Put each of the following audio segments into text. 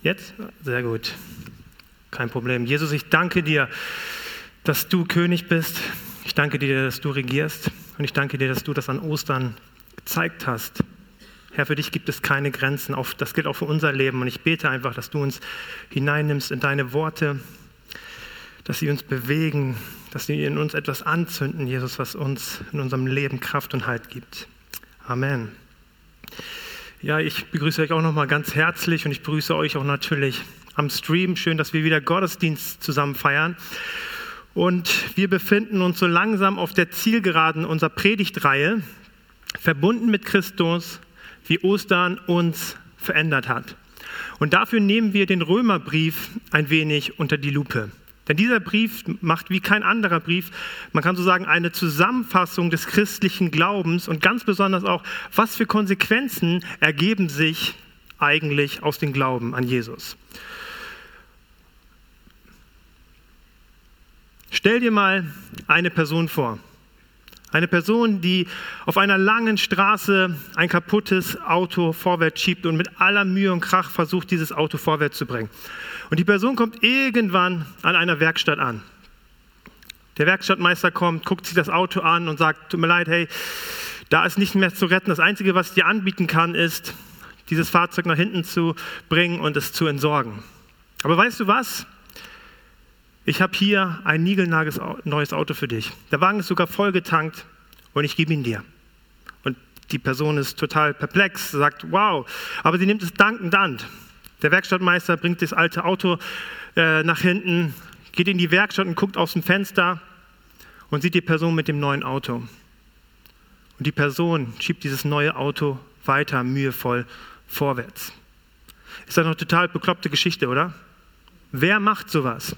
Jetzt? Sehr gut. Kein Problem. Jesus, ich danke dir, dass du König bist. Ich danke dir, dass du regierst. Und ich danke dir, dass du das an Ostern gezeigt hast. Herr, für dich gibt es keine Grenzen. Das gilt auch für unser Leben. Und ich bete einfach, dass du uns hineinnimmst in deine Worte, dass sie uns bewegen, dass sie in uns etwas anzünden, Jesus, was uns in unserem Leben Kraft und Halt gibt. Amen. Ja, ich begrüße euch auch nochmal ganz herzlich und ich begrüße euch auch natürlich am Stream. Schön, dass wir wieder Gottesdienst zusammen feiern. Und wir befinden uns so langsam auf der Zielgeraden unserer Predigtreihe, verbunden mit Christus, wie Ostern uns verändert hat. Und dafür nehmen wir den Römerbrief ein wenig unter die Lupe. Denn dieser Brief macht wie kein anderer Brief, man kann so sagen, eine Zusammenfassung des christlichen Glaubens und ganz besonders auch, was für Konsequenzen ergeben sich eigentlich aus dem Glauben an Jesus. Stell dir mal eine Person vor. Eine Person, die auf einer langen Straße ein kaputtes Auto vorwärts schiebt und mit aller Mühe und Krach versucht, dieses Auto vorwärts zu bringen. Und die Person kommt irgendwann an einer Werkstatt an. Der Werkstattmeister kommt, guckt sich das Auto an und sagt, tut mir leid, hey, da ist nicht mehr zu retten. Das Einzige, was ich dir anbieten kann, ist, dieses Fahrzeug nach hinten zu bringen und es zu entsorgen. Aber weißt du was? Ich habe hier ein niegelnagelneues Auto für dich. Der Wagen ist sogar vollgetankt und ich gebe ihn dir. Und die Person ist total perplex, sagt, wow, aber sie nimmt es dankend an. Der Werkstattmeister bringt das alte Auto nach hinten, geht in die Werkstatt und guckt aus dem Fenster und sieht die Person mit dem neuen Auto. Und die Person schiebt dieses neue Auto weiter mühevoll vorwärts. Ist das eine total bekloppte Geschichte, oder? Wer macht sowas?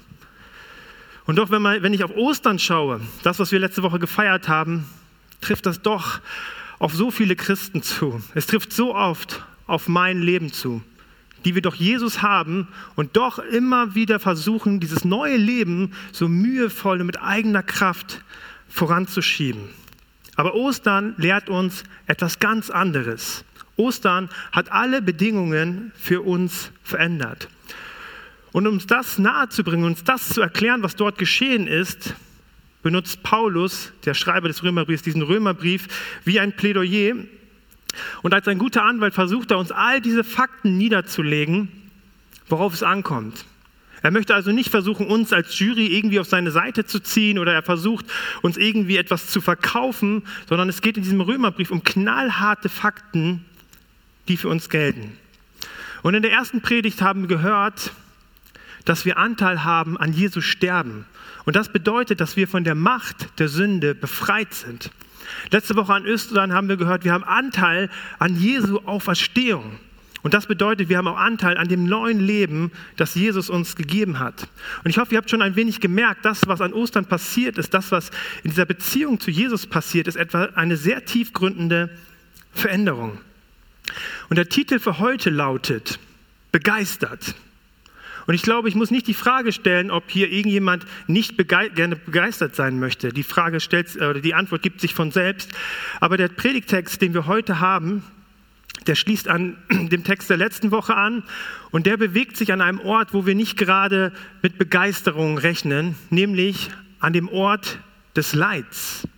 Und doch, wenn ich auf Ostern schaue, das, was wir letzte Woche gefeiert haben, trifft das doch auf so viele Christen zu. Es trifft so oft auf mein Leben zu, die wir doch Jesus haben und doch immer wieder versuchen, dieses neue Leben so mühevoll und mit eigener Kraft voranzuschieben. Aber Ostern lehrt uns etwas ganz anderes. Ostern hat alle Bedingungen für uns verändert. Und um uns das nahezubringen, uns das zu erklären, was dort geschehen ist, benutzt Paulus, der Schreiber des Römerbriefs, diesen Römerbrief wie ein Plädoyer. Und als ein guter Anwalt versucht er, uns all diese Fakten niederzulegen, worauf es ankommt. Er möchte also nicht versuchen, uns als Jury irgendwie auf seine Seite zu ziehen oder er versucht, uns irgendwie etwas zu verkaufen, sondern es geht in diesem Römerbrief um knallharte Fakten, die für uns gelten. Und in der ersten Predigt haben wir gehört, dass wir Anteil haben an Jesu Sterben. Und das bedeutet, dass wir von der Macht der Sünde befreit sind. Letzte Woche an Ostern haben wir gehört, wir haben Anteil an Jesu Auferstehung. Und das bedeutet, wir haben auch Anteil an dem neuen Leben, das Jesus uns gegeben hat. Und ich hoffe, ihr habt schon ein wenig gemerkt, das, was an Ostern passiert ist, das, was in dieser Beziehung zu Jesus passiert ist, etwa eine sehr tiefgründende Veränderung. Und der Titel für heute lautet, begeistert. Und ich glaube, ich muss nicht die Frage stellen, ob hier irgendjemand nicht gerne begeistert sein möchte. Die Antwort gibt sich von selbst. Aber der Predigtext, den wir heute haben, der schließt an dem Text der letzten Woche an und der bewegt sich an einem Ort, wo wir nicht gerade mit Begeisterung rechnen, nämlich an dem Ort des Leids.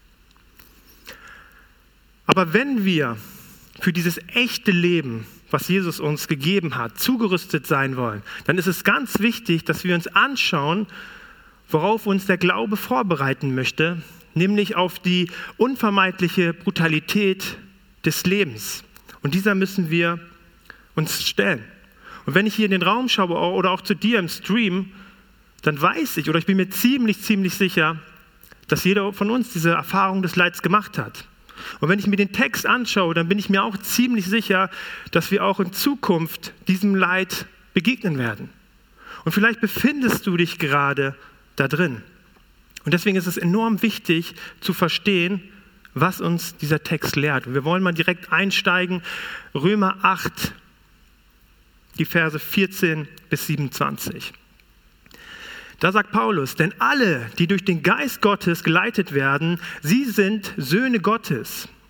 Aber wenn wir für dieses echte Leben, was Jesus uns gegeben hat, zugerüstet sein wollen, dann ist es ganz wichtig, dass wir uns anschauen, worauf uns der Glaube vorbereiten möchte, nämlich auf die unvermeidliche Brutalität des Lebens. Und dieser müssen wir uns stellen. Und wenn ich hier in den Raum schaue oder auch zu dir im Stream, dann weiß ich oder ich bin mir ziemlich sicher, dass jeder von uns diese Erfahrung des Leids gemacht hat. Und wenn ich mir den Text anschaue, dann bin ich mir auch ziemlich sicher, dass wir auch in Zukunft diesem Leid begegnen werden. Und vielleicht befindest du dich gerade da drin. Und deswegen ist es enorm wichtig zu verstehen, was uns dieser Text lehrt. Und wir wollen mal direkt einsteigen. Römer 8, die Verse 14 bis 27. Da sagt Paulus, denn alle, die durch den Geist Gottes geleitet werden, sie sind Söhne Gottes.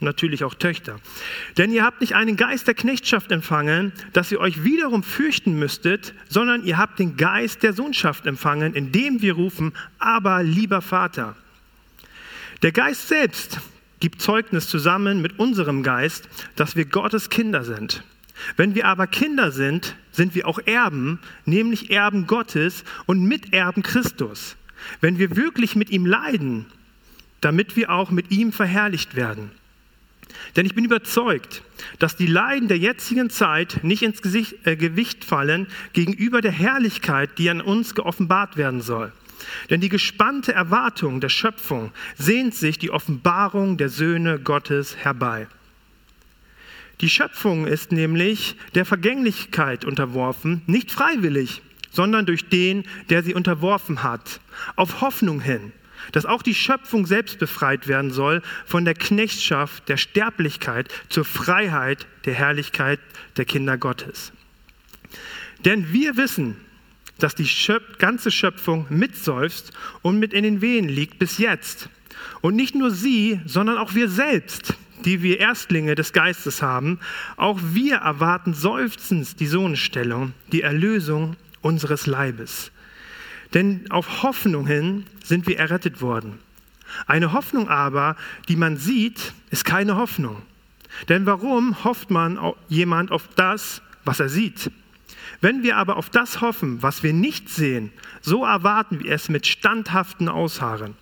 und natürlich auch Töchter. Denn ihr habt nicht einen Geist der Knechtschaft empfangen, dass ihr euch wiederum fürchten müsstet, sondern ihr habt den Geist der Sohnschaft empfangen, indem wir rufen, aber lieber Vater. Der Geist selbst gibt Zeugnis zusammen mit unserem Geist, dass wir Gottes Kinder sind. Wenn wir aber Kinder sind, sind wir auch Erben, nämlich Erben Gottes und Miterben Christus. Wenn wir wirklich mit ihm leiden, damit wir auch mit ihm verherrlicht werden. Denn ich bin überzeugt, dass die Leiden der jetzigen Zeit nicht ins Gewicht fallen gegenüber der Herrlichkeit, die an uns geoffenbart werden soll. Denn die gespannte Erwartung der Schöpfung sehnt sich die Offenbarung der Söhne Gottes herbei. Die Schöpfung ist nämlich der Vergänglichkeit unterworfen, nicht freiwillig, sondern durch den, der sie unterworfen hat, auf Hoffnung hin, dass auch die Schöpfung selbst befreit werden soll von der Knechtschaft, der Sterblichkeit zur Freiheit der Herrlichkeit der Kinder Gottes. Denn wir wissen, dass die ganze Schöpfung mitseufzt und mit in den Wehen liegt bis jetzt. Und nicht nur sie, sondern auch wir selbst, die wir Erstlinge des Geistes haben, auch wir erwarten seufzend die Sohnstellung, die Erlösung unseres Leibes. Denn auf Hoffnung hin sind wir errettet worden. Eine Hoffnung aber, die man sieht, ist keine Hoffnung. Denn warum hofft man jemand auf das, was er sieht? Wenn wir aber auf das hoffen, was wir nicht sehen, so erwarten wir es mit standhaftem Ausharren.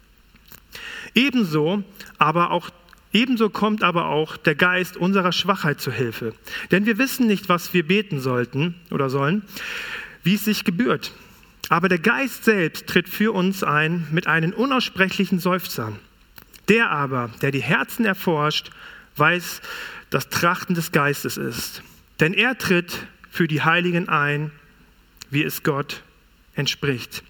Ebenso kommt aber auch der Geist unserer Schwachheit zu Hilfe. Denn wir wissen nicht, was wir beten sollten oder sollen, wie es sich gebührt. Aber der Geist selbst tritt für uns ein mit einem unaussprechlichen Seufzern. Der aber, der die Herzen erforscht, weiß, das Trachten des Geistes ist. Denn er tritt für die Heiligen ein, wie es Gott entspricht.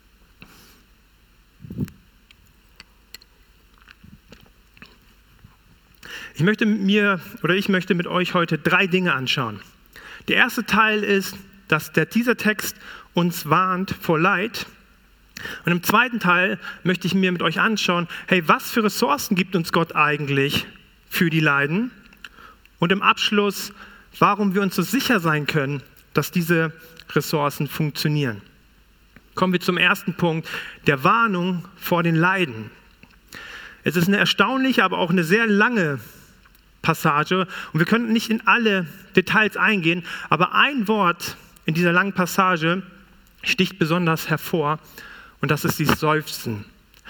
Ich möchte mit euch heute 3 Dinge anschauen. Der erste Teil ist, dass dieser Text uns warnt vor Leid. Und im zweiten Teil möchte ich mir mit euch anschauen, hey, was für Ressourcen gibt uns Gott eigentlich für die Leiden? Und im Abschluss, warum wir uns so sicher sein können, dass diese Ressourcen funktionieren. Kommen wir zum ersten Punkt, der Warnung vor den Leiden. Es ist eine erstaunliche, aber auch eine sehr lange Passage und wir können nicht in alle Details eingehen, aber ein Wort in dieser langen Passage sticht besonders hervor und das ist dieses Seufzen.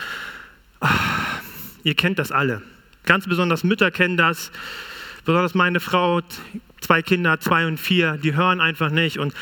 Ihr kennt das alle. Ganz besonders Mütter kennen das, besonders meine Frau, 2 Kinder, 2 und 4, die hören einfach nicht und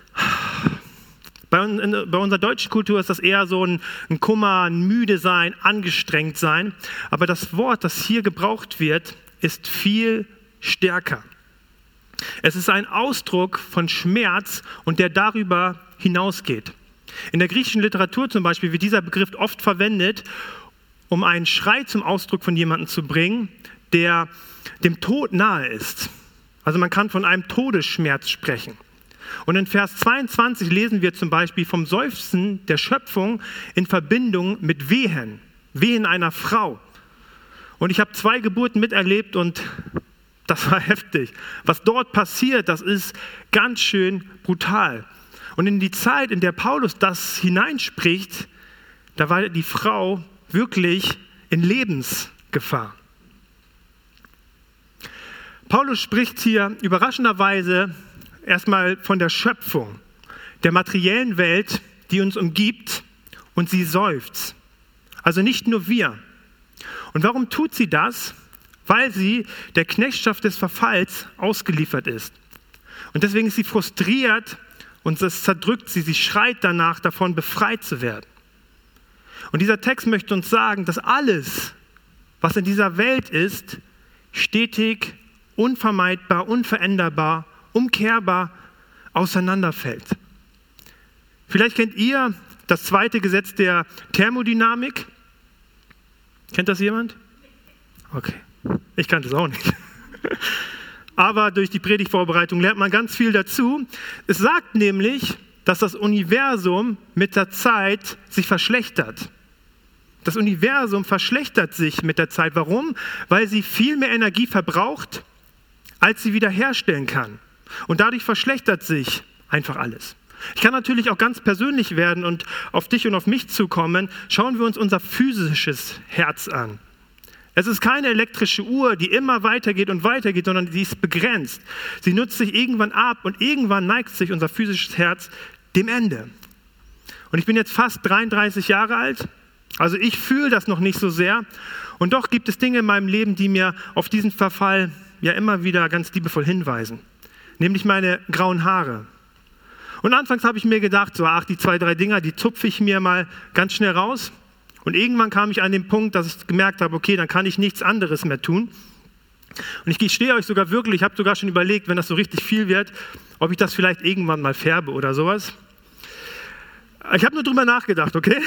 bei unserer deutschen Kultur ist das eher so ein Kummer, ein müde sein, angestrengt sein, aber das Wort, das hier gebraucht wird, ist viel stärker. Es ist ein Ausdruck von Schmerz und der darüber hinausgeht. In der griechischen Literatur zum Beispiel wird dieser Begriff oft verwendet, um einen Schrei zum Ausdruck von jemandem zu bringen, der dem Tod nahe ist. Also man kann von einem Todesschmerz sprechen. Und in Vers 22 lesen wir zum Beispiel vom Seufzen der Schöpfung in Verbindung mit Wehen einer Frau. Und ich habe 2 Geburten miterlebt und das war heftig. Was dort passiert, das ist ganz schön brutal. Und in die Zeit, in der Paulus das hineinspricht, da war die Frau wirklich in Lebensgefahr. Paulus spricht hier überraschenderweise erstmal von der Schöpfung, der materiellen Welt, die uns umgibt und sie seufzt. Also nicht nur wir. Und warum tut sie das? Weil sie der Knechtschaft des Verfalls ausgeliefert ist. Und deswegen ist sie frustriert und es zerdrückt sie. Sie schreit danach, davon befreit zu werden. Und dieser Text möchte uns sagen, dass alles, was in dieser Welt ist, stetig, unvermeidbar, unveränderbar, umkehrbar auseinanderfällt. Vielleicht kennt ihr das 2. Gesetz der Thermodynamik. Kennt das jemand? Okay, ich kannte es auch nicht. Aber durch die Predigtvorbereitung lernt man ganz viel dazu. Es sagt nämlich, dass das Universum mit der Zeit sich verschlechtert. Das Universum verschlechtert sich mit der Zeit. Warum? Weil sie viel mehr Energie verbraucht, als sie wiederherstellen kann. Und dadurch verschlechtert sich einfach alles. Ich kann natürlich auch ganz persönlich werden und auf dich und auf mich zukommen. Schauen wir uns unser physisches Herz an. Es ist keine elektrische Uhr, die immer weitergeht und weitergeht, sondern die ist begrenzt. Sie nutzt sich irgendwann ab und irgendwann neigt sich unser physisches Herz dem Ende. Und ich bin jetzt fast 33 Jahre alt, also ich fühle das noch nicht so sehr. Und doch gibt es Dinge in meinem Leben, die mir auf diesen Verfall ja immer wieder ganz liebevoll hinweisen. Nämlich meine grauen Haare. Und anfangs habe ich mir gedacht, so, ach, die 2, 3 Dinger, die zupfe ich mir mal ganz schnell raus. Und irgendwann kam ich an den Punkt, dass ich gemerkt habe, okay, dann kann ich nichts anderes mehr tun. Und ich gestehe euch sogar wirklich, ich habe sogar schon überlegt, wenn das so richtig viel wird, ob ich das vielleicht irgendwann mal färbe oder sowas. Ich habe nur drüber nachgedacht, okay?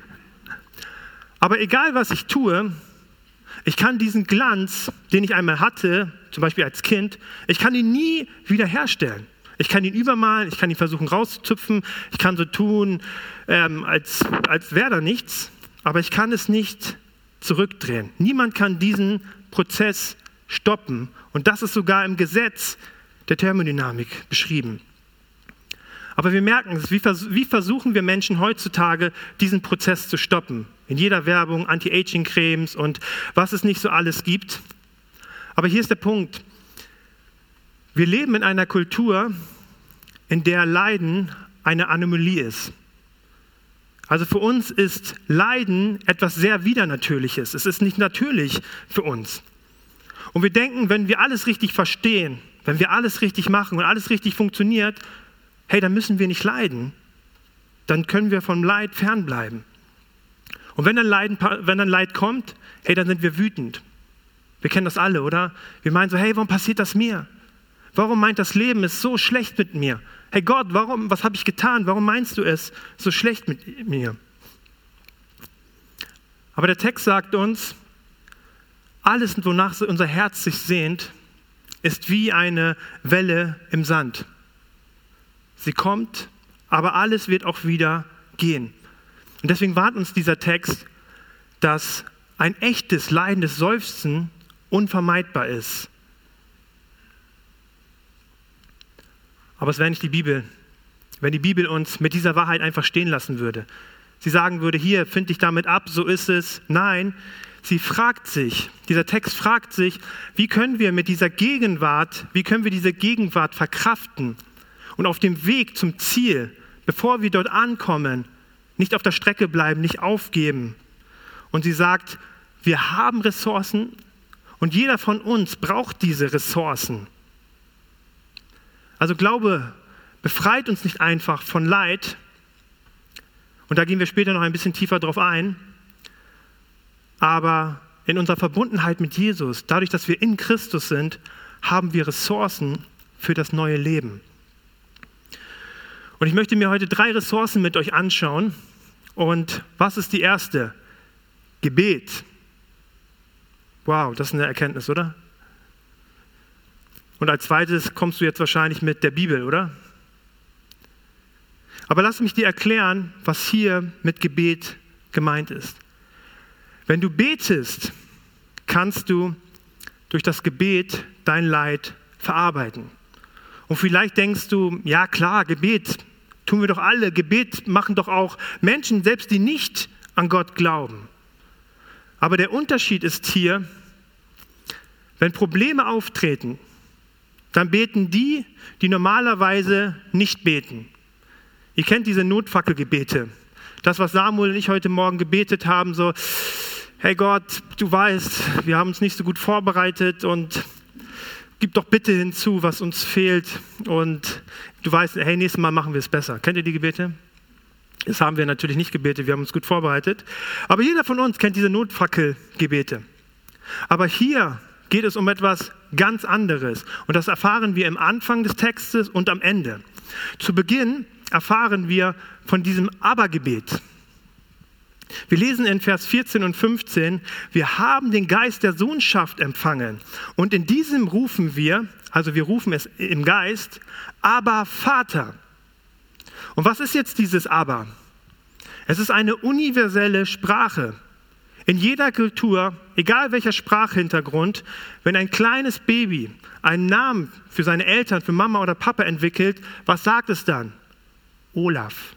Aber egal, was ich tue, ich kann diesen Glanz, den ich einmal hatte, zum Beispiel als Kind, ich kann ihn nie wiederherstellen. Ich kann ihn übermalen, ich kann ihn versuchen rauszuzupfen, ich kann so tun, als wäre da nichts, aber ich kann es nicht zurückdrehen. Niemand kann diesen Prozess stoppen und das ist sogar im Gesetz der Thermodynamik beschrieben. Aber wir merken es, wie versuchen wir Menschen heutzutage, diesen Prozess zu stoppen? In jeder Werbung, Anti-Aging-Cremes und was es nicht so alles gibt. Aber hier ist der Punkt. Wir leben in einer Kultur, in der Leiden eine Anomalie ist. Also für uns ist Leiden etwas sehr Widernatürliches. Es ist nicht natürlich für uns. Und wir denken, wenn wir alles richtig verstehen, wenn wir alles richtig machen und alles richtig funktioniert, hey, dann müssen wir nicht leiden. Dann können wir vom Leid fernbleiben. Und wenn dann Leid kommt, hey, dann sind wir wütend. Wir kennen das alle, oder? Wir meinen so, hey, warum passiert das mir? Warum meint das Leben ist so schlecht mit mir? Hey Gott, was habe ich getan? Warum meinst du es so schlecht mit mir? Aber der Text sagt uns, alles, wonach unser Herz sich sehnt, ist wie eine Welle im Sand. Sie kommt, aber alles wird auch wieder gehen. Und deswegen warnt uns dieser Text, dass ein echtes, leidendes Seufzen unvermeidbar ist. Aber es wäre nicht die Bibel, wenn die Bibel uns mit dieser Wahrheit einfach stehen lassen würde. Sie sagen würde, hier, find dich damit ab, so ist es. Nein, dieser Text fragt sich, wie können wir diese Gegenwart verkraften und auf dem Weg zum Ziel, bevor wir dort ankommen, nicht auf der Strecke bleiben, nicht aufgeben. Und sie sagt, wir haben Ressourcen und jeder von uns braucht diese Ressourcen. Also Glaube befreit uns nicht einfach von Leid, und da gehen wir später noch ein bisschen tiefer drauf ein, aber in unserer Verbundenheit mit Jesus, dadurch, dass wir in Christus sind, haben wir Ressourcen für das neue Leben. Und ich möchte mir heute 3 Ressourcen mit euch anschauen. Und was ist die erste? Gebet. Wow, das ist eine Erkenntnis, oder? Und als zweites kommst du jetzt wahrscheinlich mit der Bibel, oder? Aber lass mich dir erklären, was hier mit Gebet gemeint ist. Wenn du betest, kannst du durch das Gebet dein Leid verarbeiten. Und vielleicht denkst du, ja klar, Gebet tun wir doch alle. Gebet machen doch auch Menschen, selbst die nicht an Gott glauben. Aber der Unterschied ist hier, wenn Probleme auftreten, dann beten die normalerweise nicht beten. Ihr kennt diese Notfackelgebete. Das, was Samuel und ich heute Morgen gebetet haben, so, hey Gott, du weißt, wir haben uns nicht so gut vorbereitet und gib doch bitte hinzu, was uns fehlt. Und du weißt, hey, nächstes Mal machen wir es besser. Kennt ihr die Gebete? Das haben wir natürlich nicht gebetet, wir haben uns gut vorbereitet. Aber jeder von uns kennt diese Notfackelgebete. Aber hier geht es um etwas ganz anderes. Und das erfahren wir im Anfang des Textes und am Ende. Zu Beginn erfahren wir von diesem Aber-Gebet. Wir lesen in Vers 14 und 15, wir haben den Geist der Sohnschaft empfangen. Und in diesem rufen wir, also wir rufen es im Geist, aber Vater. Und was ist jetzt dieses Aber? Es ist eine universelle Sprache. In jeder Kultur, egal welcher Sprachhintergrund, wenn ein kleines Baby einen Namen für seine Eltern, für Mama oder Papa entwickelt, was sagt es dann? Olaf,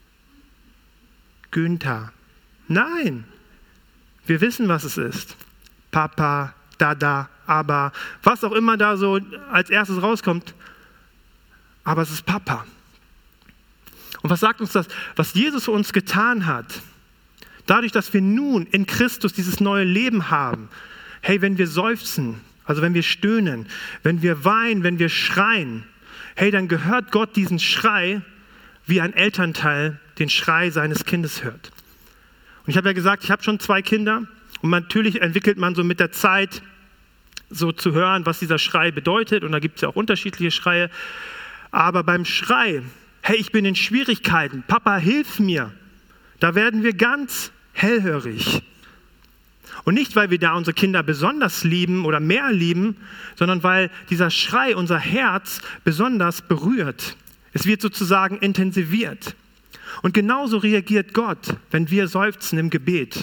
Günther. Nein, wir wissen, was es ist. Papa, Dada, Aber, was auch immer da so als erstes rauskommt. Aber es ist Papa. Und was sagt uns das? Was Jesus für uns getan hat, dadurch, dass wir nun in Christus dieses neue Leben haben, hey, wenn wir seufzen, also wenn wir stöhnen, wenn wir weinen, wenn wir schreien, hey, dann gehört Gott diesen Schrei, wie ein Elternteil den Schrei seines Kindes hört. Und ich habe ja gesagt, ich habe schon 2 Kinder und natürlich entwickelt man so mit der Zeit so zu hören, was dieser Schrei bedeutet, und da gibt es ja auch unterschiedliche Schreie, aber beim Schrei, hey, ich bin in Schwierigkeiten, Papa, hilf mir, da werden wir ganz hellhörig. Und nicht, weil wir da unsere Kinder besonders lieben oder mehr lieben, sondern weil dieser Schrei unser Herz besonders berührt. Es wird sozusagen intensiviert. Und genauso reagiert Gott, wenn wir seufzen im Gebet.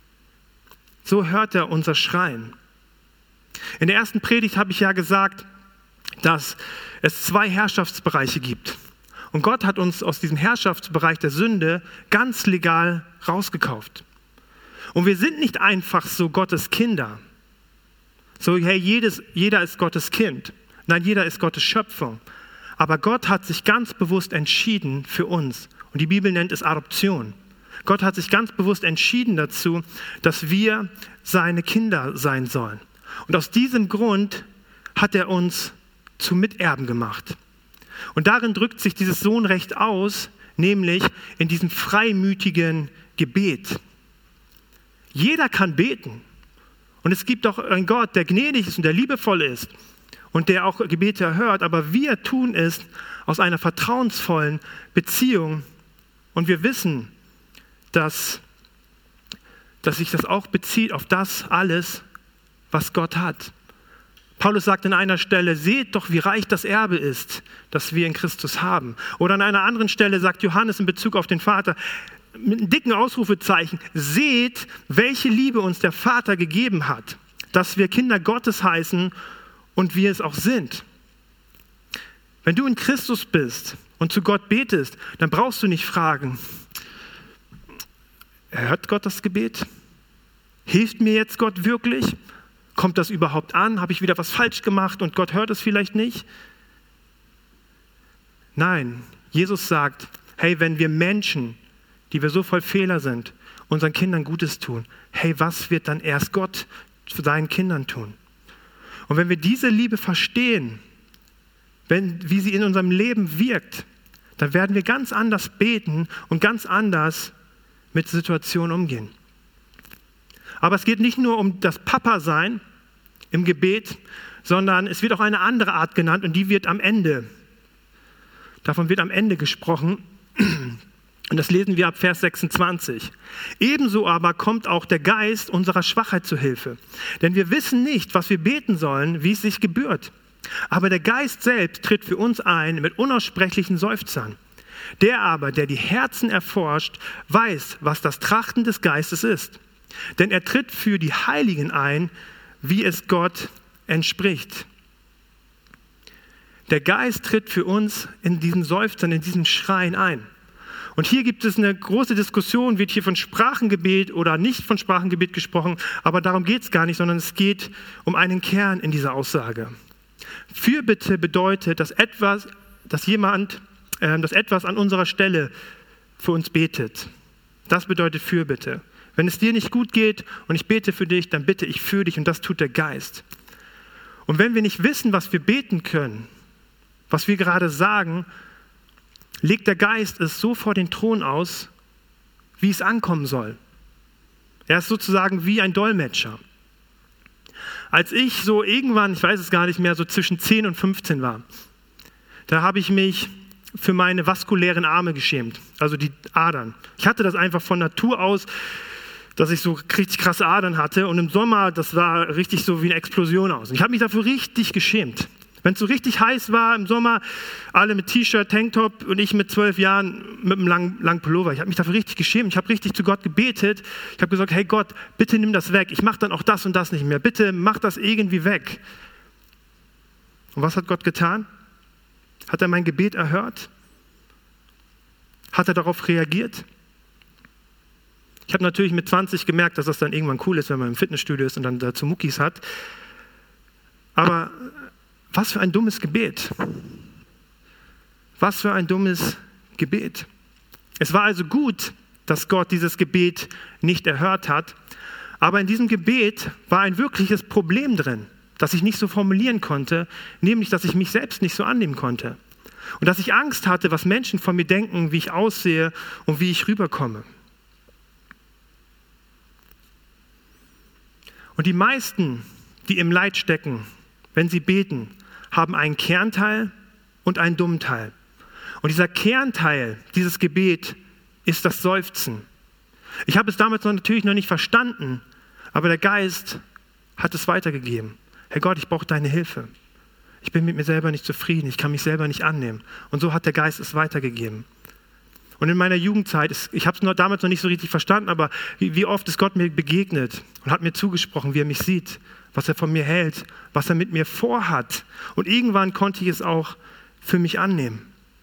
So hört er unser Schreien. In der ersten Predigt habe ich ja gesagt, dass es 2 Herrschaftsbereiche gibt. Und Gott hat uns aus diesem Herrschaftsbereich der Sünde ganz legal rausgekauft. Und wir sind nicht einfach so Gottes Kinder. So, hey, jeder ist Gottes Kind. Nein, jeder ist Gottes Schöpfung. Aber Gott hat sich ganz bewusst entschieden für uns. Und die Bibel nennt es Adoption. Gott hat sich ganz bewusst entschieden dazu, dass wir seine Kinder sein sollen. Und aus diesem Grund hat er uns zu Miterben gemacht. Und darin drückt sich dieses Sohnrecht aus, nämlich in diesem freimütigen Gebet. Jeder kann beten. Und es gibt auch einen Gott, der gnädig ist und der liebevoll ist und der auch Gebete erhört. Aber wir tun es aus einer vertrauensvollen Beziehung. Und wir wissen, dass sich das auch bezieht auf das alles, was Gott hat. Paulus sagt an einer Stelle, seht doch, wie reich das Erbe ist, das wir in Christus haben. Oder an einer anderen Stelle sagt Johannes in Bezug auf den Vater, mit einem dicken Ausrufezeichen, seht, welche Liebe uns der Vater gegeben hat, dass wir Kinder Gottes heißen und wir es auch sind. Wenn du in Christus bist und zu Gott betest, dann brauchst du nicht fragen, hört Gott das Gebet? Hilft mir jetzt Gott wirklich? Kommt das überhaupt an? Habe ich wieder was falsch gemacht und Gott hört es vielleicht nicht? Nein, Jesus sagt, hey, wenn wir Menschen, die wir so voll Fehler sind, unseren Kindern Gutes tun, hey, was wird dann erst Gott zu seinen Kindern tun? Und wenn wir diese Liebe verstehen, wie sie in unserem Leben wirkt, dann werden wir ganz anders beten und ganz anders mit Situationen umgehen. Aber es geht nicht nur um das Papa-Sein im Gebet, sondern es wird auch eine andere Art genannt und die wird am Ende. Davon wird am Ende gesprochen. Und das lesen wir ab Vers 26. Ebenso aber kommt auch der Geist unserer Schwachheit zu Hilfe. Denn wir wissen nicht, was wir beten sollen, wie es sich gebührt. Aber der Geist selbst tritt für uns ein mit unaussprechlichen Seufzern. Der aber, der die Herzen erforscht, weiß, was das Trachten des Geistes ist. Denn er tritt für die Heiligen ein, wie es Gott entspricht. Der Geist tritt für uns in diesen Seufzern, in diesen Schreien ein. Und hier gibt es eine große Diskussion, wird hier von Sprachengebet oder nicht von Sprachengebet gesprochen, aber darum geht es gar nicht, sondern es geht um einen Kern in dieser Aussage. Fürbitte bedeutet, dass etwas an unserer Stelle für uns betet. Das bedeutet Fürbitte. Wenn es dir nicht gut geht und ich bete für dich, dann bitte ich für dich und das tut der Geist. Und wenn wir nicht wissen, was wir beten können, was wir gerade sagen, legt der Geist es so vor den Thron aus, wie es ankommen soll. Er ist sozusagen wie ein Dolmetscher. Als ich so irgendwann, ich weiß es gar nicht mehr, so zwischen 10 und 15 war, da habe ich mich für meine vaskulären Arme geschämt, also die Adern. Ich hatte das einfach von Natur aus, dass ich so richtig krasse Adern hatte und im Sommer, das war richtig so wie eine Explosion aus. Und ich habe mich dafür richtig geschämt. Wenn es so richtig heiß war im Sommer, alle mit T-Shirt, Tanktop und ich mit 12 Jahren mit einem langen Pullover. Ich habe mich dafür richtig geschämt. Ich habe richtig zu Gott gebetet. Ich habe gesagt, hey Gott, bitte nimm das weg. Ich mache dann auch das und das nicht mehr. Bitte mach das irgendwie weg. Und was hat Gott getan? Hat er mein Gebet erhört? Hat er darauf reagiert? Ich habe natürlich mit 20 gemerkt, dass das dann irgendwann cool ist, wenn man im Fitnessstudio ist und dann dazu Muckis hat. Aber was für ein dummes Gebet. Was für ein dummes Gebet. Es war also gut, dass Gott dieses Gebet nicht erhört hat, aber in diesem Gebet war ein wirkliches Problem drin, das ich nicht so formulieren konnte, nämlich, dass ich mich selbst nicht so annehmen konnte und dass ich Angst hatte, was Menschen von mir denken, wie ich aussehe und wie ich rüberkomme. Und die meisten, die im Leid stecken, wenn sie beten, haben einen Kernteil und einen dummen Teil. Und dieser Kernteil, dieses Gebet, ist das Seufzen. Ich habe es damals natürlich noch nicht verstanden, aber der Geist hat es weitergegeben. Herr Gott, ich brauche deine Hilfe. Ich bin mit mir selber nicht zufrieden, ich kann mich selber nicht annehmen. Und so hat der Geist es weitergegeben. Und in meiner Jugendzeit, ich habe es damals noch nicht so richtig verstanden, aber wie oft ist Gott mir begegnet und hat mir zugesprochen, wie er mich sieht, was er von mir hält, was er mit mir vorhat. Und irgendwann konnte ich es auch für mich annehmen.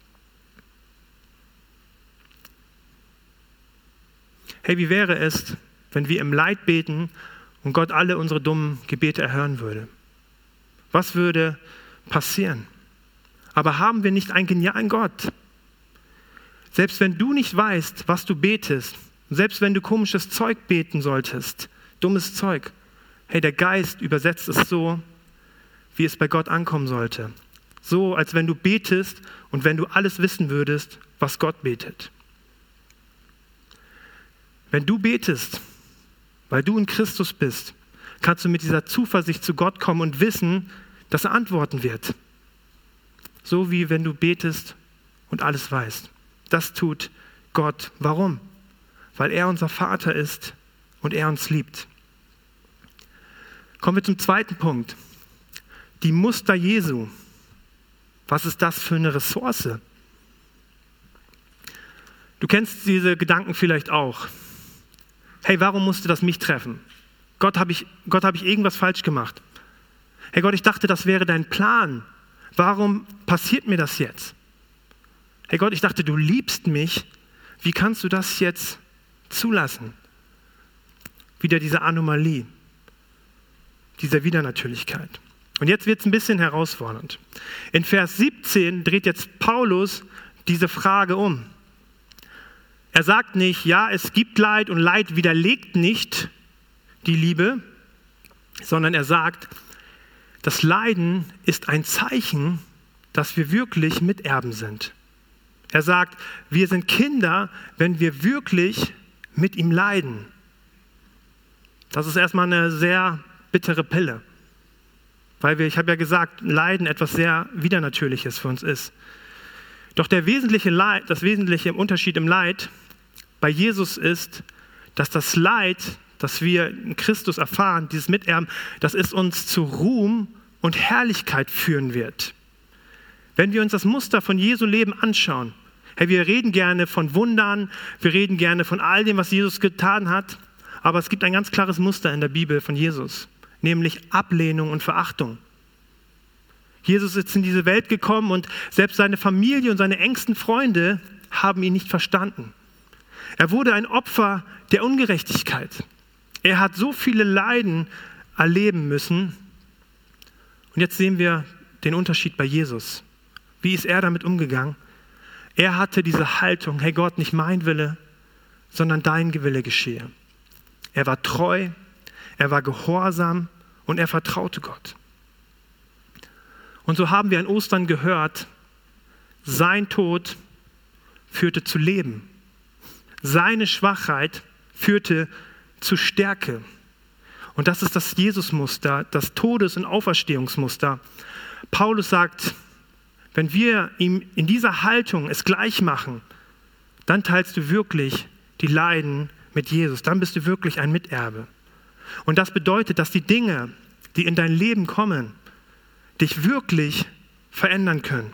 Hey, wie wäre es, wenn wir im Leid beten und Gott alle unsere dummen Gebete erhören würde? Was würde passieren? Aber haben wir nicht einen genialen Gott? Selbst wenn du nicht weißt, was du betest, selbst wenn du komisches Zeug beten solltest, dummes Zeug, hey, der Geist übersetzt es so, wie es bei Gott ankommen sollte. So, als wenn du betest und wenn du alles wissen würdest, was Gott betet. Wenn du betest, weil du in Christus bist, kannst du mit dieser Zuversicht zu Gott kommen und wissen, dass er antworten wird. So wie wenn du betest und alles weißt. Das tut Gott. Warum? Weil er unser Vater ist und er uns liebt. Kommen wir zum zweiten Punkt. Die Muster Jesu. Was ist das für eine Ressource? Du kennst diese Gedanken vielleicht auch. Hey, warum musste das mich treffen? Gott, habe ich irgendwas falsch gemacht? Hey Gott, ich dachte, das wäre dein Plan. Warum passiert mir das jetzt? Hey Gott, ich dachte, du liebst mich. Wie kannst du das jetzt zulassen? Wieder diese Anomalie, diese Widernatürlichkeit. Und jetzt wird es ein bisschen herausfordernd. In Vers 17 dreht jetzt Paulus diese Frage um. Er sagt nicht, ja, es gibt Leid und Leid widerlegt nicht die Liebe, sondern er sagt, das Leiden ist ein Zeichen, dass wir wirklich Miterben sind. Er sagt, wir sind Kinder, wenn wir wirklich mit ihm leiden. Das ist erstmal eine sehr bittere Pille, weil ich habe ja gesagt, Leiden etwas sehr Widernatürliches für uns ist. Doch das wesentliche Unterschied im Leid bei Jesus ist, dass das Leid, das wir in Christus erfahren, dieses Miterben, dass es uns zu Ruhm und Herrlichkeit führen wird. Wenn wir uns das Muster von Jesu Leben anschauen, hey, wir reden gerne von Wundern, wir reden gerne von all dem, was Jesus getan hat, aber es gibt ein ganz klares Muster in der Bibel von Jesus, nämlich Ablehnung und Verachtung. Jesus ist in diese Welt gekommen und selbst seine Familie und seine engsten Freunde haben ihn nicht verstanden. Er wurde ein Opfer der Ungerechtigkeit. Er hat so viele Leiden erleben müssen. Und jetzt sehen wir den Unterschied bei Jesus. Wie ist er damit umgegangen? Er hatte diese Haltung, hey Gott, nicht mein Wille, sondern dein Wille geschehe. Er war treu, er war gehorsam und er vertraute Gott. Und so haben wir an Ostern gehört, sein Tod führte zu Leben. Seine Schwachheit führte zu Stärke. Und das ist das Jesusmuster, das Todes- und Auferstehungsmuster. Paulus sagt, wenn wir ihm in dieser Haltung es gleich machen, dann teilst du wirklich die Leiden mit Jesus. Dann bist du wirklich ein Miterbe. Und das bedeutet, dass die Dinge, die in dein Leben kommen, dich wirklich verändern können.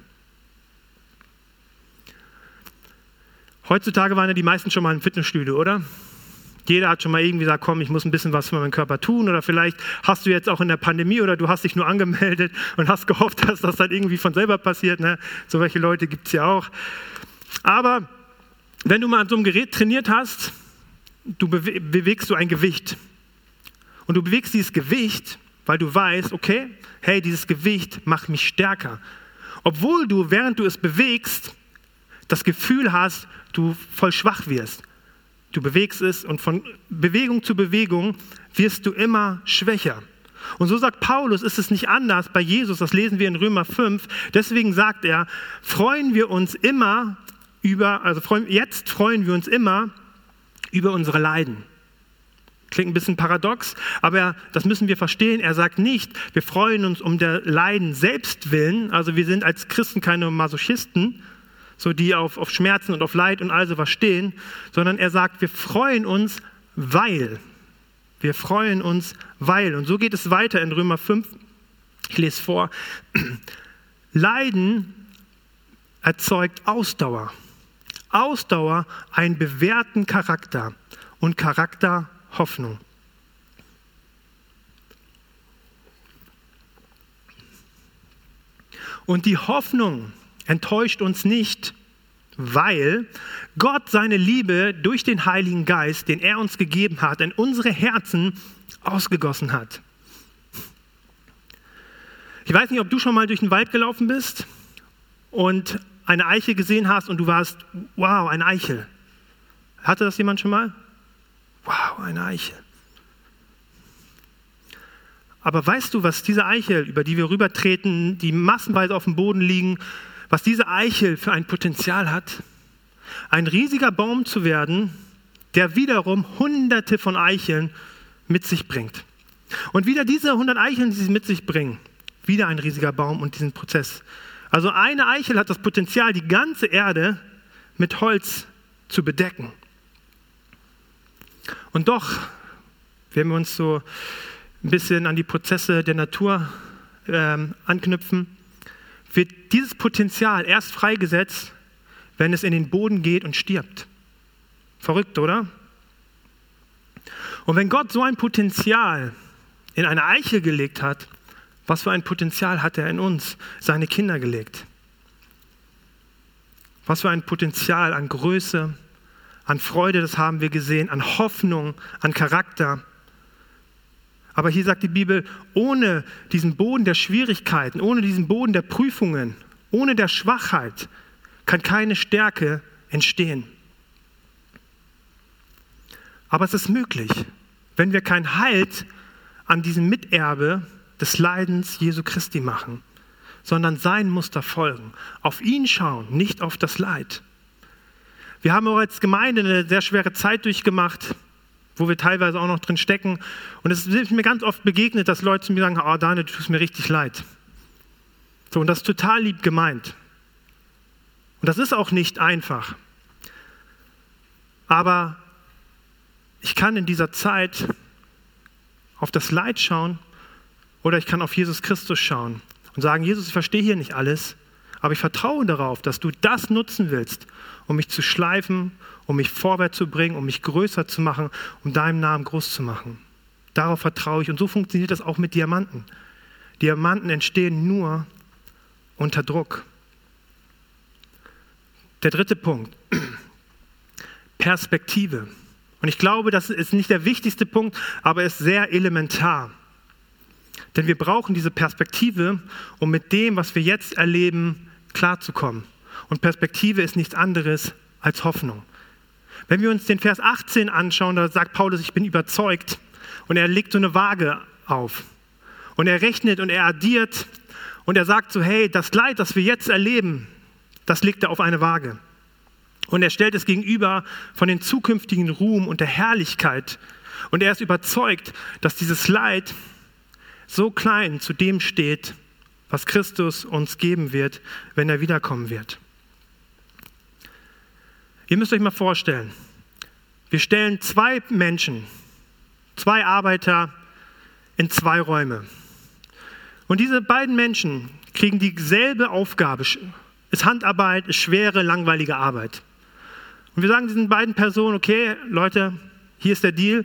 Heutzutage waren ja die meisten schon mal im Fitnessstudio, oder? Jeder hat schon mal irgendwie gesagt, komm, ich muss ein bisschen was für meinen Körper tun. Oder vielleicht hast du jetzt auch in der Pandemie oder du hast dich nur angemeldet und hast gehofft, dass das dann irgendwie von selber passiert. Ne? So welche Leute gibt es ja auch. Aber wenn du mal an so einem Gerät trainiert hast, bewegst du ein Gewicht. Und du bewegst dieses Gewicht, weil du weißt, okay, hey, dieses Gewicht macht mich stärker. Obwohl du, während du es bewegst, das Gefühl hast, du voll schwach wirst. Du bewegst es und von Bewegung zu Bewegung wirst du immer schwächer. Und so sagt Paulus, ist es nicht anders bei Jesus, das lesen wir in Römer 5. Deswegen sagt er, jetzt freuen wir uns immer über unsere Leiden. Klingt ein bisschen paradox, aber das müssen wir verstehen. Er sagt nicht, wir freuen uns um der Leiden selbst willen. Also wir sind als Christen keine Masochisten, so die auf Schmerzen und auf Leid und all sowas stehen, sondern er sagt, wir freuen uns, weil. Wir freuen uns, weil. Und so geht es weiter in Römer 5. Ich lese vor. Leiden erzeugt Ausdauer. Ausdauer einen bewährten Charakter und Charakter Hoffnung. Und die Hoffnung enttäuscht uns nicht, weil Gott seine Liebe durch den Heiligen Geist, den er uns gegeben hat, in unsere Herzen ausgegossen hat. Ich weiß nicht, ob du schon mal durch den Wald gelaufen bist und eine Eiche gesehen hast und du warst, wow, eine Eichel. Hatte das jemand schon mal? Wow, eine Eichel. Aber weißt du, was diese Eichel, über die wir rübertreten, die massenweise auf dem Boden liegen, was diese Eichel für ein Potenzial hat? Ein riesiger Baum zu werden, der wiederum hunderte von Eicheln mit sich bringt. Und wieder diese 100 Eicheln, die sie mit sich bringen, wieder ein riesiger Baum und diesen Prozess. Also eine Eichel hat das Potenzial, die ganze Erde mit Holz zu bedecken. Und doch, wenn wir uns so ein bisschen an die Prozesse der Natur anknüpfen, wird dieses Potenzial erst freigesetzt, wenn es in den Boden geht und stirbt. Verrückt, oder? Und wenn Gott so ein Potenzial in eine Eichel gelegt hat, was für ein Potenzial hat er in uns, seine Kinder gelegt? Was für ein Potenzial an Größe, an Freude, das haben wir gesehen, an Hoffnung, an Charakter. Aber hier sagt die Bibel, ohne diesen Boden der Schwierigkeiten, ohne diesen Boden der Prüfungen, ohne der Schwachheit kann keine Stärke entstehen. Aber es ist möglich, wenn wir keinen Halt an diesem Miterbe des Leidens Jesu Christi machen, sondern sein Muster folgen, auf ihn schauen, nicht auf das Leid. Wir haben auch als Gemeinde eine sehr schwere Zeit durchgemacht, wo wir teilweise auch noch drin stecken. Und es ist mir ganz oft begegnet, dass Leute zu mir sagen, oh Daniel, du tust mir richtig leid. So, und das ist total lieb gemeint. Und das ist auch nicht einfach. Aber ich kann in dieser Zeit auf das Leid schauen oder ich kann auf Jesus Christus schauen und sagen, Jesus, ich verstehe hier nicht alles, aber ich vertraue darauf, dass du das nutzen willst, um mich zu schleifen, um mich vorwärts zu bringen, um mich größer zu machen, um deinen Namen groß zu machen. Darauf vertraue ich und so funktioniert das auch mit Diamanten. Diamanten entstehen nur unter Druck. Der dritte Punkt, Perspektive. Und ich glaube, das ist nicht der wichtigste Punkt, aber ist sehr elementar. Denn wir brauchen diese Perspektive, um mit dem, was wir jetzt erleben, klarzukommen. Und Perspektive ist nichts anderes als Hoffnung. Wenn wir uns den Vers 18 anschauen, da sagt Paulus, ich bin überzeugt. Und er legt so eine Waage auf. Und er rechnet und er addiert. Und er sagt so, hey, das Leid, das wir jetzt erleben, das legt er auf eine Waage. Und er stellt es gegenüber von den zukünftigen Ruhm und der Herrlichkeit. Und er ist überzeugt, dass dieses Leid so klein zu dem steht, was Christus uns geben wird, wenn er wiederkommen wird. Ihr müsst euch mal vorstellen, wir stellen zwei Menschen, zwei Arbeiter in zwei Räume. Und diese beiden Menschen kriegen dieselbe Aufgabe. Ist Handarbeit, ist schwere, langweilige Arbeit. Und wir sagen diesen beiden Personen, okay, Leute, hier ist der Deal.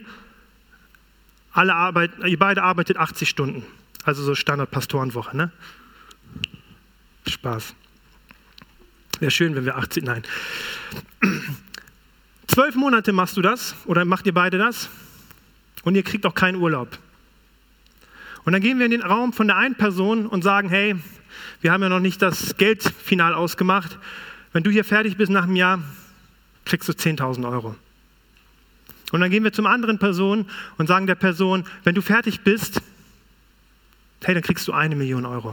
Ihr beide arbeitet 80 Stunden. Also so Standard-Pastorenwoche, ne? Spaß. Wäre schön, wenn wir 80, nein. 12 Monate machst du das oder macht ihr beide das und ihr kriegt auch keinen Urlaub. Und dann gehen wir in den Raum von der einen Person und sagen, hey, wir haben ja noch nicht das Geld final ausgemacht. Wenn du hier fertig bist nach einem Jahr, kriegst du 10.000 Euro. Und dann gehen wir zum anderen Person und sagen der Person, wenn du fertig bist, hey, dann kriegst du 1 Million Euro.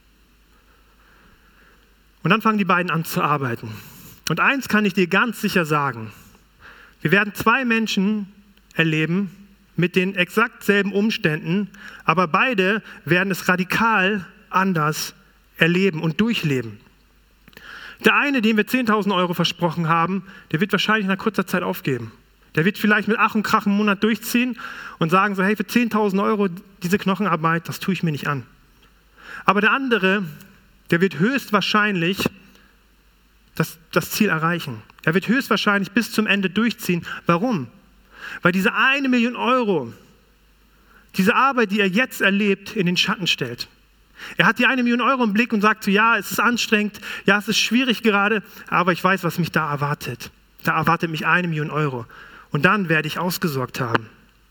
Und dann fangen die beiden an zu arbeiten. Und eins kann ich dir ganz sicher sagen. Wir werden 2 Menschen erleben mit den exakt selben Umständen, aber beide werden es radikal anders erleben und durchleben. Der eine, dem wir 10.000 Euro versprochen haben, der wird wahrscheinlich nach kurzer Zeit aufgeben. Der wird vielleicht mit Ach und Krach einen Monat durchziehen und sagen so, hey, für 10.000 Euro diese Knochenarbeit, das tue ich mir nicht an. Aber der andere, der wird höchstwahrscheinlich das Ziel erreichen. Er wird höchstwahrscheinlich bis zum Ende durchziehen. Warum? Weil diese 1 Million Euro, diese Arbeit, die er jetzt erlebt, in den Schatten stellt. Er hat die 1 Million Euro im Blick und sagt so, ja, es ist anstrengend, ja, es ist schwierig gerade, aber ich weiß, was mich da erwartet. Da erwartet mich 1 Million Euro. Und dann werde ich ausgesorgt haben.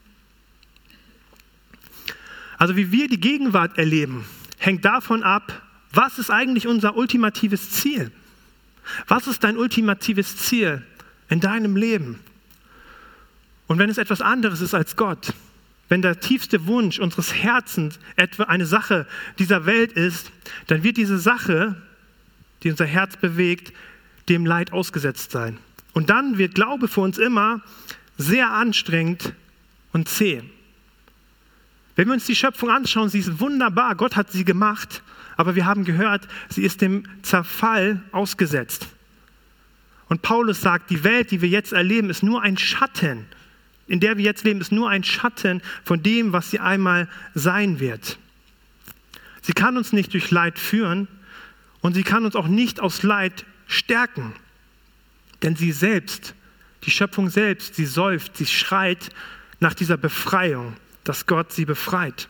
Also wie wir die Gegenwart erleben, hängt davon ab, was ist eigentlich unser ultimatives Ziel? Was ist dein ultimatives Ziel in deinem Leben? Und wenn es etwas anderes ist als Gott, wenn der tiefste Wunsch unseres Herzens etwa eine Sache dieser Welt ist, dann wird diese Sache, die unser Herz bewegt, dem Leid ausgesetzt sein. Und dann wird Glaube für uns immer sehr anstrengend und zäh. Wenn wir uns die Schöpfung anschauen, sie ist wunderbar, Gott hat sie gemacht, aber wir haben gehört, sie ist dem Zerfall ausgesetzt. Und Paulus sagt, die Welt, die wir jetzt erleben, ist nur ein Schatten. In der wir jetzt leben, ist nur ein Schatten von dem, was sie einmal sein wird. Sie kann uns nicht durch Leid führen und sie kann uns auch nicht aus Leid stärken. Denn sie selbst, die Schöpfung selbst, sie seufzt, sie schreit nach dieser Befreiung, dass Gott sie befreit.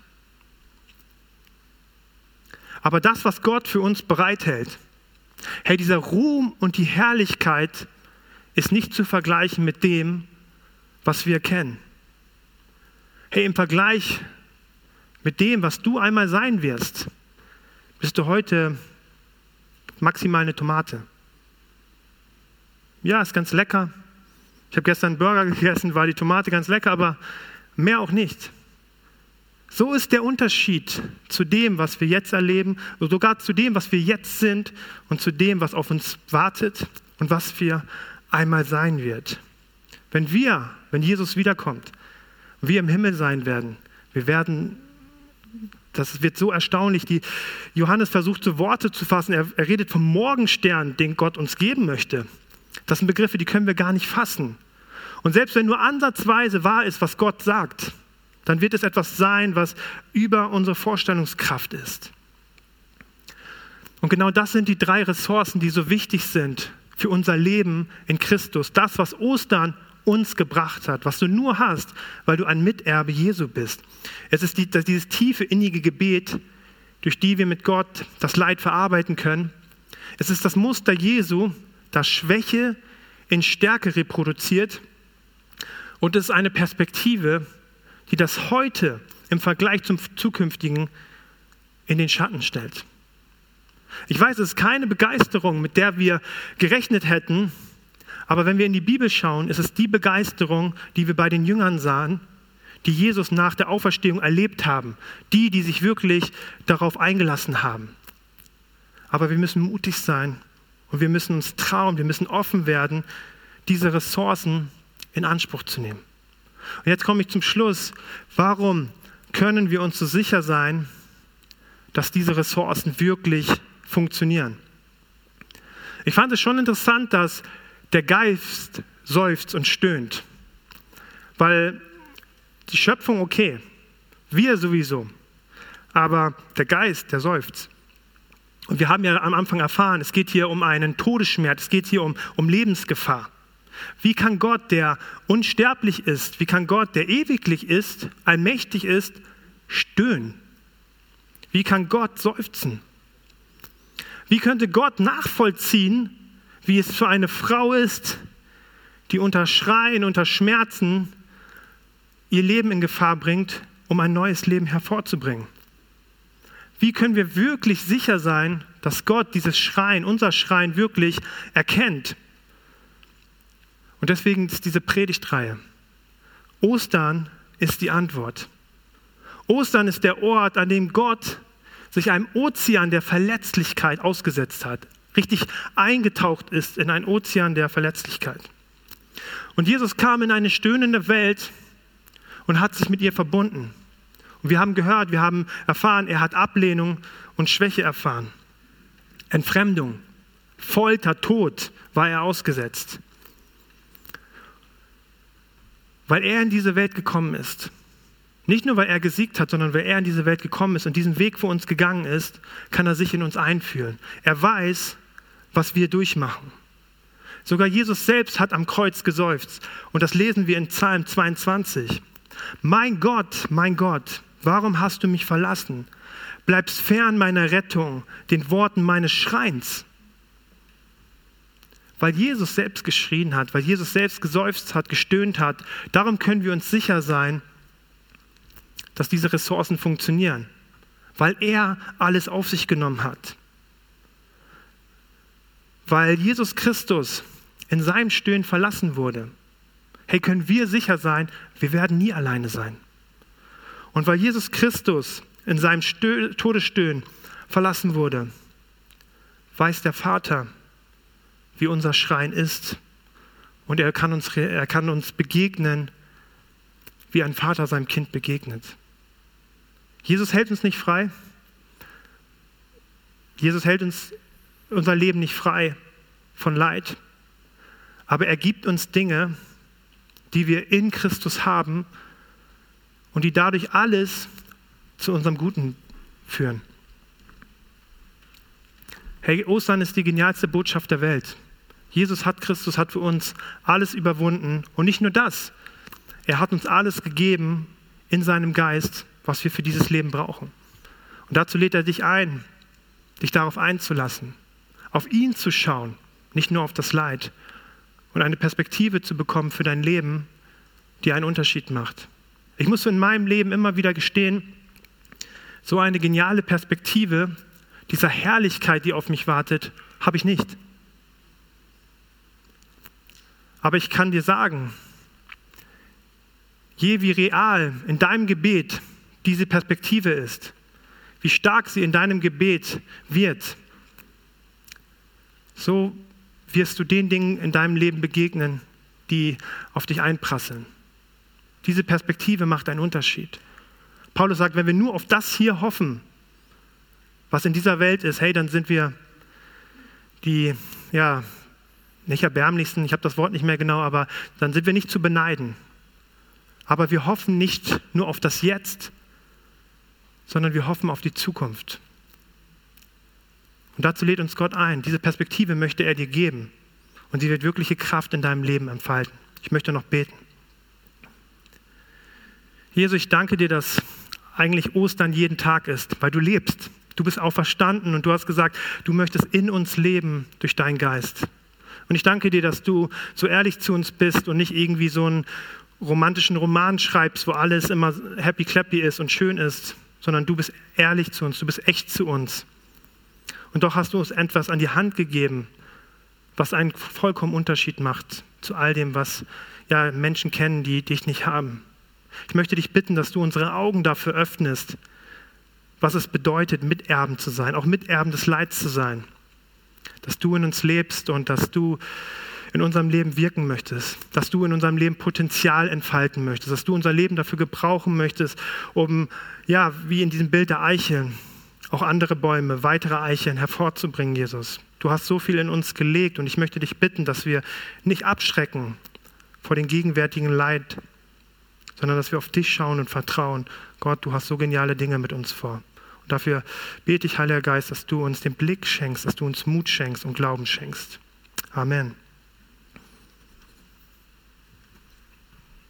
Aber das, was Gott für uns bereithält, hey, dieser Ruhm und die Herrlichkeit ist nicht zu vergleichen mit dem, was wir kennen. Hey, im Vergleich mit dem, was du einmal sein wirst, bist du heute maximal eine Tomate. Ja, ist ganz lecker. Ich habe gestern einen Burger gegessen, war die Tomate ganz lecker, aber mehr auch nicht. So ist der Unterschied zu dem, was wir jetzt erleben, sogar zu dem, was wir jetzt sind und zu dem, was auf uns wartet und was wir einmal sein wird. Wenn Jesus wiederkommt, wir im Himmel sein werden, das wird so erstaunlich, Johannes versucht so Worte zu fassen, er redet vom Morgenstern, den Gott uns geben möchte. Das sind Begriffe, die können wir gar nicht fassen. Und selbst wenn nur ansatzweise wahr ist, was Gott sagt, dann wird es etwas sein, was über unsere Vorstellungskraft ist. Und genau das sind die 3 Ressourcen, die so wichtig sind für unser Leben in Christus. Das, was Ostern uns gebracht hat, was du nur hast, weil du ein Miterbe Jesu bist. Es ist dieses tiefe, innige Gebet, durch die wir mit Gott das Leid verarbeiten können. Es ist das Muster Jesu, das Schwäche in Stärke reproduziert. Und es ist eine Perspektive, die das Heute im Vergleich zum Zukünftigen in den Schatten stellt. Ich weiß, es ist keine Begeisterung, mit der wir gerechnet hätten, aber wenn wir in die Bibel schauen, ist es die Begeisterung, die wir bei den Jüngern sahen, die Jesus nach der Auferstehung erlebt haben, die sich wirklich darauf eingelassen haben. Aber wir müssen mutig sein und wir müssen uns trauen, wir müssen offen werden, diese Ressourcen in Anspruch zu nehmen. Und jetzt komme ich zum Schluss. Warum können wir uns so sicher sein, dass diese Ressourcen wirklich funktionieren? Ich fand es schon interessant, dass der Geist seufzt und stöhnt. Weil die Schöpfung, okay, wir sowieso. aber der Geist, der seufzt. Und wir haben ja am Anfang erfahren, es geht hier um einen Todesschmerz, es geht hier um Lebensgefahr. Wie kann Gott, der unsterblich ist, wie kann Gott, der ewiglich ist, allmächtig ist, stöhnen? Wie kann Gott seufzen? Wie könnte Gott nachvollziehen, wie es für eine Frau ist, die unter Schreien, unter Schmerzen ihr Leben in Gefahr bringt, um ein neues Leben hervorzubringen? Wie können wir wirklich sicher sein, dass Gott dieses Schreien, unser Schreien wirklich erkennt? Und deswegen ist diese Predigtreihe. Ostern ist die Antwort. Ostern ist der Ort, an dem Gott sich einem Ozean der Verletzlichkeit ausgesetzt hat, richtig eingetaucht ist in einen Ozean der Verletzlichkeit. Und Jesus kam in eine stöhnende Welt und hat sich mit ihr verbunden. Und wir haben gehört, wir haben erfahren, er hat Ablehnung und Schwäche erfahren. Entfremdung, Folter, Tod war er ausgesetzt. Weil er in diese Welt gekommen ist. Nicht nur, weil er gesiegt hat, sondern weil er in diese Welt gekommen ist und diesen Weg für uns gegangen ist, kann er sich in uns einfühlen. Er weiß, was wir durchmachen. Sogar Jesus selbst hat am Kreuz geseufzt. Und das lesen wir in Psalm 22. Mein Gott, warum hast du mich verlassen? Bleibst fern meiner Rettung, den Worten meines Schreins. Weil Jesus selbst geschrien hat, weil Jesus selbst geseufzt hat, gestöhnt hat, darum können wir uns sicher sein, dass diese Ressourcen funktionieren, weil er alles auf sich genommen hat. Weil Jesus Christus in seinem Stöhnen verlassen wurde, können wir sicher sein, wir werden nie alleine sein. Und weil Jesus Christus in seinem Todesstöhnen verlassen wurde, weiß der Vater, wie unser Schreien ist. Und er kann uns begegnen, wie ein Vater seinem Kind begegnet. Jesus hält uns nicht frei. Jesus hält uns unser Leben nicht frei von Leid. Aber er gibt uns Dinge, die wir in Christus haben und die dadurch alles zu unserem Guten führen. Ostern ist die genialste Botschaft der Welt. Christus hat für uns alles überwunden. Und nicht nur das, er hat uns alles gegeben in seinem Geist, was wir für dieses Leben brauchen. Und dazu lädt er dich ein, dich darauf einzulassen, auf ihn zu schauen, nicht nur auf das Leid und eine Perspektive zu bekommen für dein Leben, die einen Unterschied macht. Ich muss in meinem Leben immer wieder gestehen, so eine geniale Perspektive dieser Herrlichkeit, die auf mich wartet, habe ich nicht. Aber ich kann dir sagen, je wie real in deinem Gebet diese Perspektive ist, wie stark sie in deinem Gebet wird, so wirst du den Dingen in deinem Leben begegnen, die auf dich einprasseln. Diese Perspektive macht einen Unterschied. Paulus sagt, wenn wir nur auf das hier hoffen, was in dieser Welt ist, dann sind wir die, nicht erbärmlichsten, ich habe das Wort nicht mehr genau, aber dann sind wir nicht zu beneiden. Aber wir hoffen nicht nur auf das Jetzt, sondern wir hoffen auf die Zukunft. Und dazu lädt uns Gott ein. Diese Perspektive möchte er dir geben. Und sie wird wirkliche Kraft in deinem Leben entfalten. Ich möchte noch beten. Jesus, ich danke dir, dass eigentlich Ostern jeden Tag ist, weil du lebst. Du bist auferstanden und du hast gesagt, du möchtest in uns leben durch deinen Geist. Und ich danke dir, dass du so ehrlich zu uns bist und nicht irgendwie so einen romantischen Roman schreibst, wo alles immer happy clappy ist und schön ist, sondern du bist ehrlich zu uns, du bist echt zu uns. Und doch hast du uns etwas an die Hand gegeben, was einen vollkommen Unterschied macht zu all dem, was Menschen kennen, die dich nicht haben. Ich möchte dich bitten, dass du unsere Augen dafür öffnest, was es bedeutet, Miterben zu sein, auch Miterben des Leids zu sein. Dass du in uns lebst und dass du in unserem Leben wirken möchtest, dass du in unserem Leben Potenzial entfalten möchtest, dass du unser Leben dafür gebrauchen möchtest, um, wie in diesem Bild der Eicheln, auch andere Bäume, weitere Eicheln hervorzubringen, Jesus. Du hast so viel in uns gelegt und ich möchte dich bitten, dass wir nicht abschrecken vor dem gegenwärtigen Leid, sondern dass wir auf dich schauen und vertrauen. Gott, du hast so geniale Dinge mit uns vor. Und dafür bete ich, Heiliger Geist, dass du uns den Blick schenkst, dass du uns Mut schenkst und Glauben schenkst. Amen.